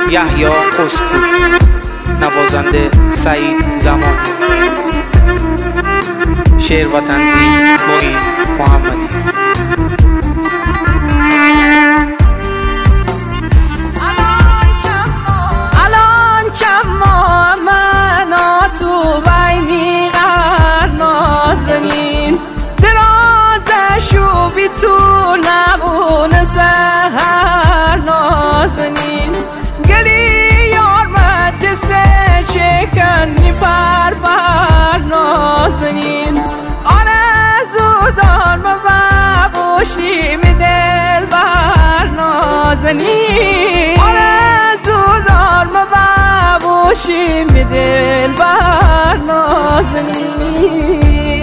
یحیی اسکو، نوازنده سعید زمانی، شعر و تنظیم معین محمدی. الان چما منا تو بای میقر نازنین، درازشو بی تو نبونه سهر نازنین، گلی یار مدسه چکنی پر بر نازنین، آرزو دار مبابوشی می دل بر نازنین، آرزو دار مبابوشی می دل بر نازنین،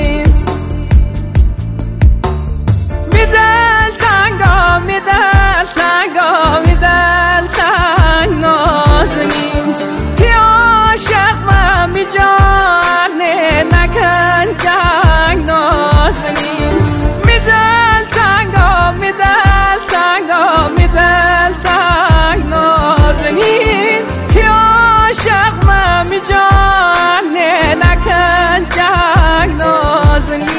می دل تنگا می دل تنگا می دل تنگ نازنین، تی عاشق من می جانه نکن جنگ نازنین، می دل تنگا می دل تنگا می دل تنگ نازنین، تی عاشق من می جانه نکن جنگ نازنین.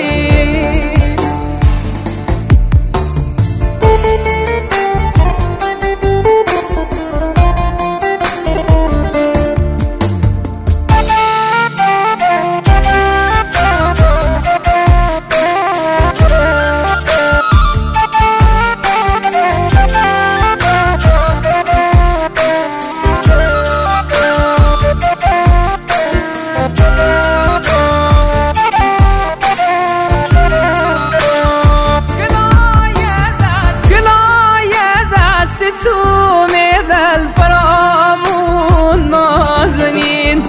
تو میدل فرامون نازنین،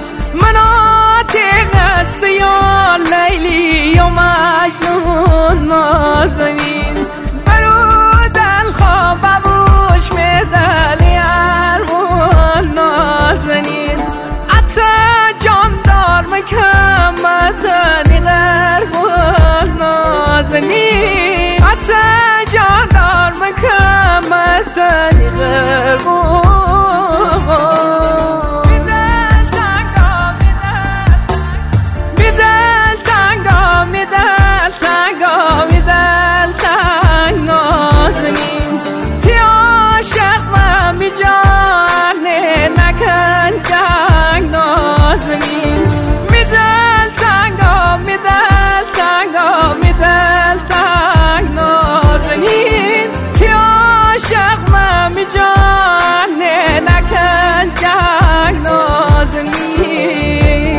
مناطق سیال لیلی و مجنون نازنین، برودل خواب بابوش میدل یارمون نازنین، عطا جاندار مکمتنی غربون نازنین، عطا جاندار مکمتنی غربون. میدل تنگا میدل تنگا میدل تنگا میدل تنگ نازنین، تی عاشق من می جانه نکن جنگ نازنین، میدل تنگا میدل تنگا میدل تنگ نازنین، تی عاشق من می جانه نکن جنگ نازنین.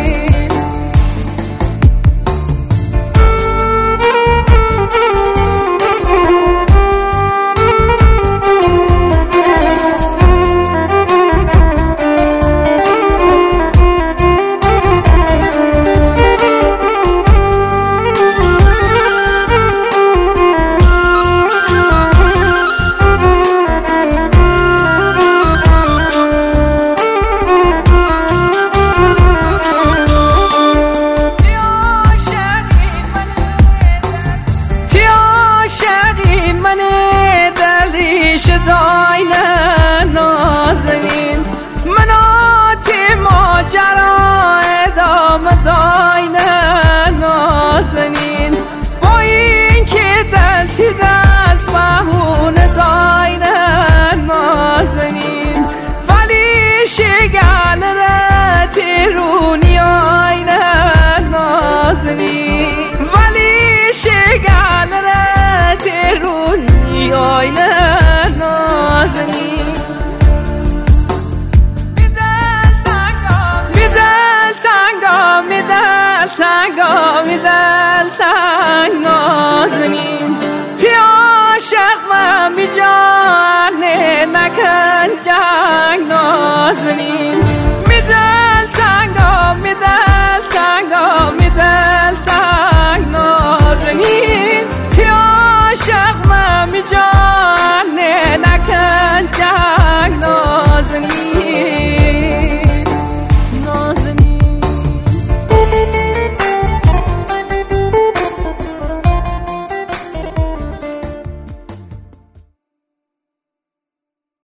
شداینه نازنین، مناتی ماجرا ادامه داینه نازنین، با این که دلتی دست بهونه داینه نازنین، ولی شگل رتی رونی آینه نازنین، ولی شگل رتی رونی آینه نازنین، میدل تنگا میدل تنگا میدل تنگ نازنین، تی عاشق من می جانه نکن جنگ نازنین.